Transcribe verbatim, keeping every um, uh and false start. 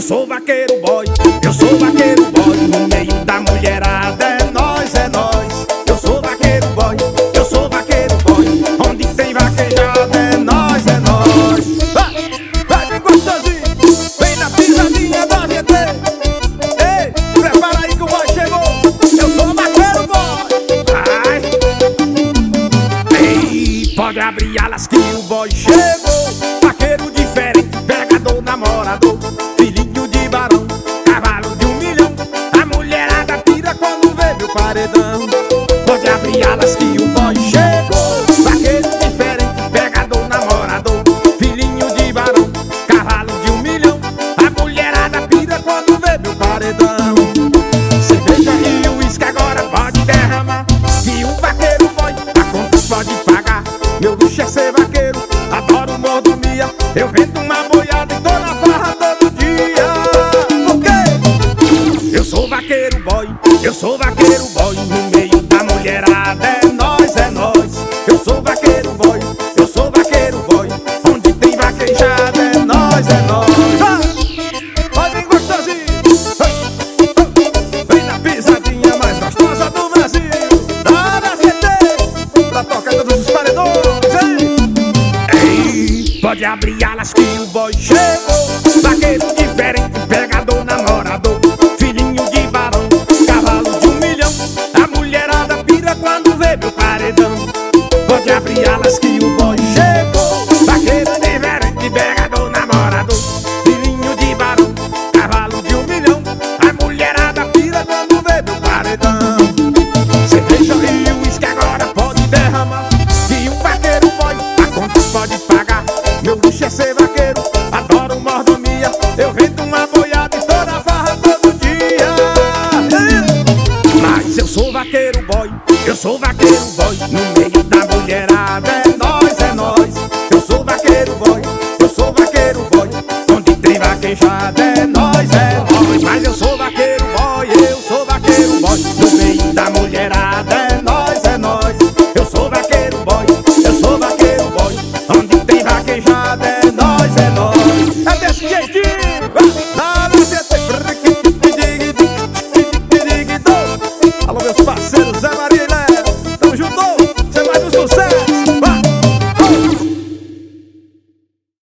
sou vaqueiro boy, eu sou vaqueiro boy. No meio da mulherada é nós, é nós. Eu sou vaqueiro boy, eu sou vaqueiro boy. Onde tem vaquejada é nós, é nós. Vai, vai bem gostosinho, vem na pisadinha da G T. Ei, prepara aí que o boy chegou. Eu sou vaqueiro boy. Ai. Ei, pode abrir alas que o boy chegou. Vaqueiro diferente, pegador, namorador, filhinho de barão, cavalo de um milhão. A mulherada pira quando vê meu paredão. Pode abrir alas que o boy chegou. Vaqueiro diferente, pegador, namorador, filhinho de barão, cavalo de um milhão. A mulherada pira quando vê meu paredão. Cerveja e uísque agora pode derramar, que um vaqueiro boy a conta pode pagar. Meu luxo é ser vaqueiro, adoro mordomia. Eu vendo uma boiada e tô na farra todo dia. Por quê? Eu sou vaqueiro boy, eu sou vaqueiro boy. No meio da mulherada é nós, é nós. Eu sou vaqueiro boy, eu sou vaqueiro boy. Onde tem vaquejada é nós, é nós. Vai bem gostosinho, vem na pisadinha mais gostosa do Brasil. Dá na C T, pra tocar todos os paredões. Ei, pode abrir alas que o boy chegou. Vaqueiro diferente, pegador, namorador, filhinho de barão, cavalo de um milhão. A mulherada pira quando vê meu paredão. Pode abrir alas que o boy chegou. Vaqueiro diferente, pegador, namorador, filhinho de barão, cavalo de um milhão. A mulherada pira quando vê meu paredão. Cerveja e uísque agora pode derramar, que um vaqueiro boy a conta pode pagar. Meu luxo é ser vaqueiro, adoro mordomia. Eu vendo uma boiada e tô na farra todo dia. Mas eu sou vaqueiro boy, eu sou vaqueiro boy. No meio